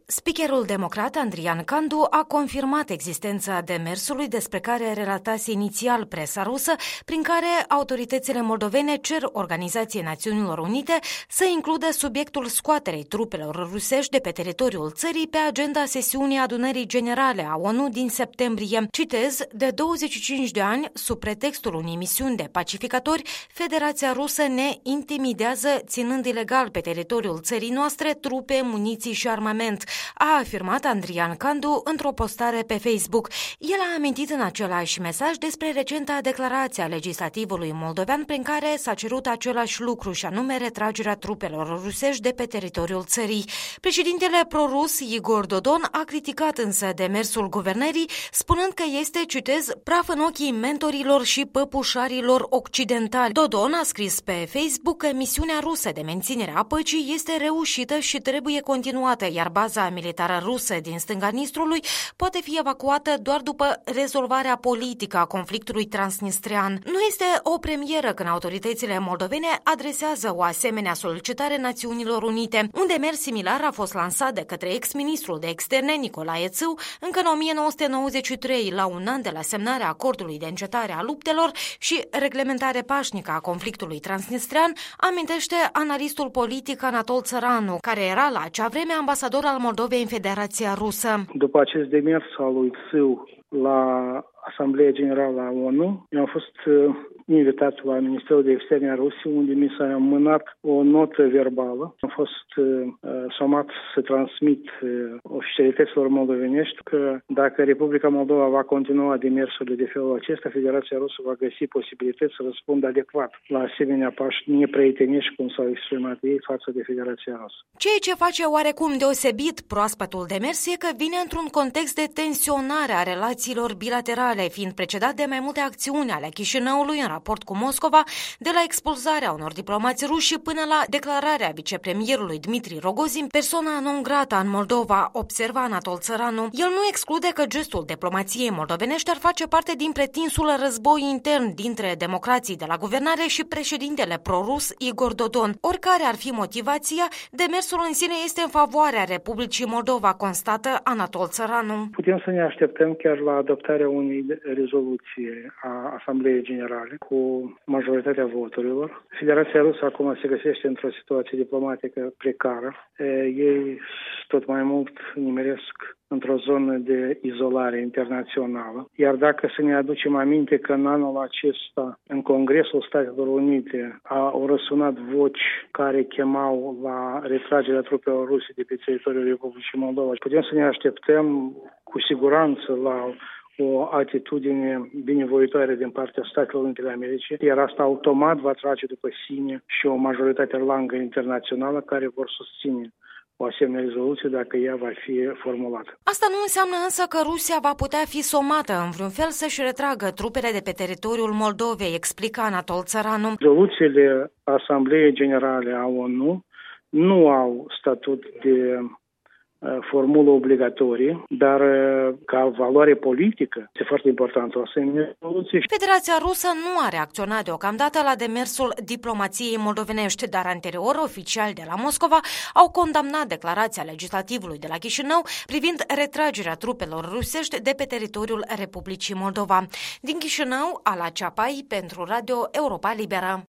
Speakerul democrat Andrian Candu a confirmat existența demersului despre care relatase inițial presa rusă, prin care autoritățile moldovene cer Organizației Națiunilor Unite să includă subiectul scoaterei trupelor rusești de pe teritoriul țării pe agenda sesiunii Adunării Generale a ONU din septembrie. Citez, de 25 de ani, sub pretextul unei misiuni de pacificatori, Federația Rusă ne intimidează ținând ilegal pe teritoriul țării noastre trupe, muniții și armament, a afirmat Andrian Candu într-o postare pe Facebook. El a amintit în același mesaj despre recenta declarație a legislativului moldovean prin care s-a cerut același lucru și anume retragerea trupelor rusești de pe teritoriul țării. Președintele prorus Igor Dodon a criticat însă demersul guvernării, spunând că este, citez, praf în ochii mentorilor și păpușarilor occidentali. Dodon a scris pe Facebook că misiunea rusă de menținere a păcii este reușită și trebuie continuată, iar baza militară rusă din stânga Nistrului poate fi evacuată doar după rezolvarea politică a conflictului transnistrean. Nu este o premieră când autoritățile moldovene adresează o asemenea solicitare Națiunilor Unite. Un demers similar a fost lansat de către ex-ministrul de externe Nicolae Țâu încă în 1993, la un an de la semnarea acordului de încetare a luptelor și reglementare pașnică a conflictului transnistrean, amintește analistul politic Anatol Țăranu, care era la acea vreme ambasador al Moldovei în Federația Rusă. După acest demers al lui Țâu la Asamblea Generală a ONU, eu am fost invitat la Ministerul de Externe a Rusiei, unde mi s-a mânat o notă verbală. Am fost somat să transmit oficialităților moldovenești că dacă Republica Moldova va continua demersurile de felul acesta, Federația Rusă va găsi posibilități să răspundă adecvat la asemenea pași neprietenești, cum s-au exprimat ei, față de Federația Rusă. Ceea ce face oarecum deosebit proaspătul demers e că vine într-un context de tensionare a relațiilor bilaterale, fiind precedat de mai multe acțiuni ale Chișinăului în raport cu Moscova, de la expulzarea unor diplomați ruși până la declararea vicepremierului Dmitri Rogozin persoana non grata în Moldova, observa Anatol Țăranu. El nu exclude că gestul diplomației moldovenești ar face parte din pretinsul război intern dintre democrații de la guvernare și președintele prorus Igor Dodon. Oricare ar fi motivația, demersul în sine este în favoarea Republicii Moldova, constată Anatol Țăranu. Putem să ne așteptăm chiar la adoptarea unei rezoluții a Asambleei Generale cu majoritatea voturilor. Federația Rusă acum se găsește într-o situație diplomatică precară. Ei tot mai mult nimeresc într-o zonă de izolare internațională. Iar dacă să ne aducem aminte că în anul acesta, în Congresul Statelor Unite, au răsunat voci care chemau la retragerea trupelor ruse de pe teritoriul Republicii Moldova, putem să ne așteptăm cu siguranță la o atitudine binevoitoare din partea Statelor Unite ale Americii, iar asta automat va trage după sine și o majoritate largă internațională care vor susține o asemenea rezoluție dacă ea va fi formulată. Asta nu înseamnă însă că Rusia va putea fi somată în vreun fel să-și retragă trupele de pe teritoriul Moldovei, explică Anatol Țăranu. Rezoluțiile Asambleei Generale a ONU nu au statut de formulă obligatorie, dar ca valoare politică este foarte important o asemenea rezoluție. Federația Rusă nu a reacționat deocamdată la demersul diplomației moldovenești, dar anterior oficiali de la Moscova au condamnat declarația legislativului de la Chișinău privind retragerea trupelor rusești de pe teritoriul Republicii Moldova. Din Chișinău, Ala Ceapai pentru Radio Europa Liberă.